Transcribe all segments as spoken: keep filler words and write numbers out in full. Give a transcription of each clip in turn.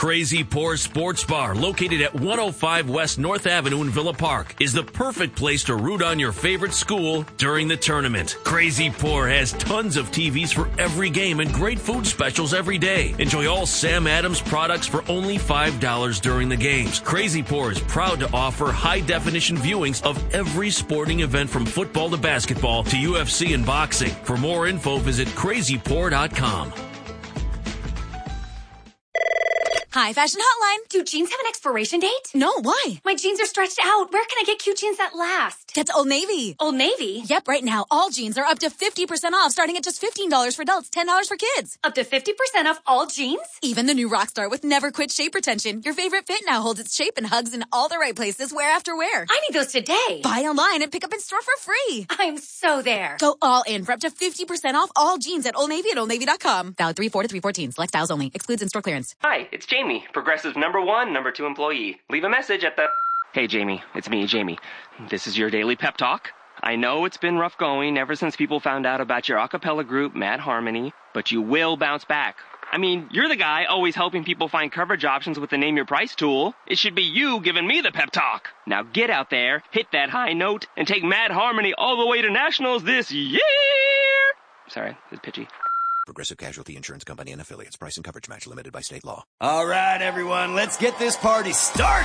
Crazy Pour Sports Bar, located at one oh five West North Avenue in Villa Park, is the perfect place to root on your favorite school during the tournament. Crazy Pour has tons of T Vs for every game and great food specials every day. Enjoy all Sam Adams products for only five dollars during the games. Crazy Pour is proud to offer high-definition viewings of every sporting event from football to basketball to U F C and boxing. For more info, visit crazy pour dot com. Hi, Fashion Hotline. Do jeans have an expiration date? No, why? My jeans are stretched out. Where can I get cute jeans that last? That's Old Navy. Old Navy? Yep, right now, all jeans are up to fifty percent off, starting at just fifteen dollars for adults, ten dollars for kids. Up to fifty percent off all jeans? Even the new Rockstar with Never Quit Shape Retention. Your favorite fit now holds its shape and hugs in all the right places, wear after wear. I need those today. Buy online and pick up in store for free. I'm so there. Go all in for up to fifty percent off all jeans at Old Navy at old navy dot com. Valid three four to three fourteen. Select styles only. Excludes in-store clearance. Hi, it's Jamie, Progressive number one, number two employee. Leave a message at the... Hey, Jamie. It's me, Jamie. This is your daily pep talk. I know it's been rough going ever since people found out about your a cappella group, Mad Harmony, but you will bounce back. I mean, you're the guy always helping people find coverage options with the Name Your Price tool. It should be you giving me the pep talk. Now get out there, hit that high note, and take Mad Harmony all the way to nationals this year! Sorry, it's pitchy. Progressive Casualty Insurance Company and affiliates. Price and coverage match limited by state law. All right, everyone, let's get this party started.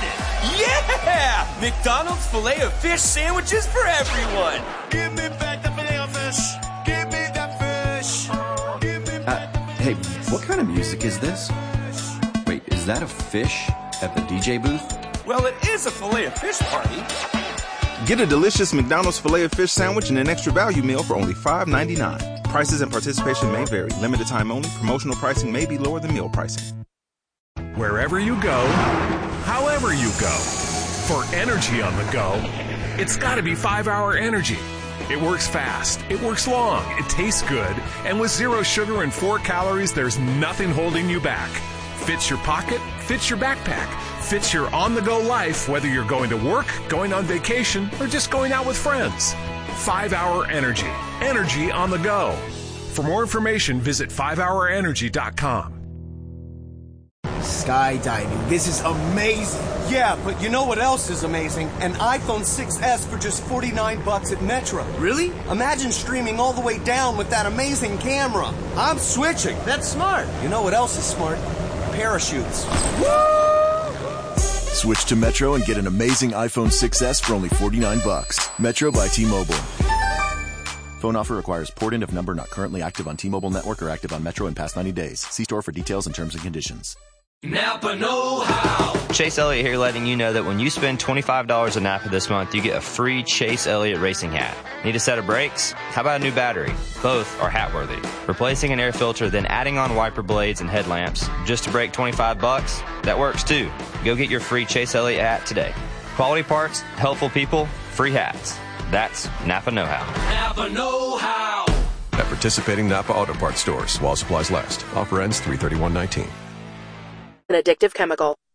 Yeah! McDonald's Filet-O-Fish sandwiches for everyone. Give me back the Filet-O-Fish. Give me that fish. Give me back uh, hey, what kind of music is this? Wait, is that a fish at the D J booth? Well, it is a Filet-O-Fish party. Get a delicious McDonald's Filet-O-Fish sandwich and an extra value meal for only five ninety-nine. Prices and participation may vary. Limited time only. Promotional pricing may be lower than meal pricing. Wherever you go, however you go, for energy on the go, it's got to be five hour Energy. It works fast, it works long, it tastes good, and with zero sugar and four calories, there's nothing holding you back. Fits your pocket, fits your backpack, fits your on-the-go life, whether you're going to work, going on vacation, or just going out with friends. five hour Energy. Energy on the go. For more information, visit five hour energy dot com. Skydiving. This is amazing. Yeah, but you know what else is amazing? An iPhone six S for just forty-nine bucks at Metro. Really? Imagine streaming all the way down with that amazing camera. I'm switching. That's smart. You know what else is smart? Parachutes. Woo! Switch to Metro and get an amazing iPhone six S for only forty-nine bucks. Metro by T-Mobile. Phone offer requires port-in of number not currently active on T-Mobile network or active on Metro in past ninety days. See store for details and terms and conditions. Napa know-how. Chase Elliott here, letting you know that when you spend twenty-five dollars at Napa this month, you get a free Chase Elliott racing hat. Need a set of brakes? How about a new battery? Both are hat-worthy. Replacing an air filter, then adding on wiper blades and headlamps just to break twenty-five bucks? That works too. Go get your free Chase Elliott hat today. Quality parts, helpful people, free hats. That's Napa know-how. Napa know-how. At participating Napa Auto Parts stores while supplies last. Offer ends three thirty-one nineteen. An addictive chemical.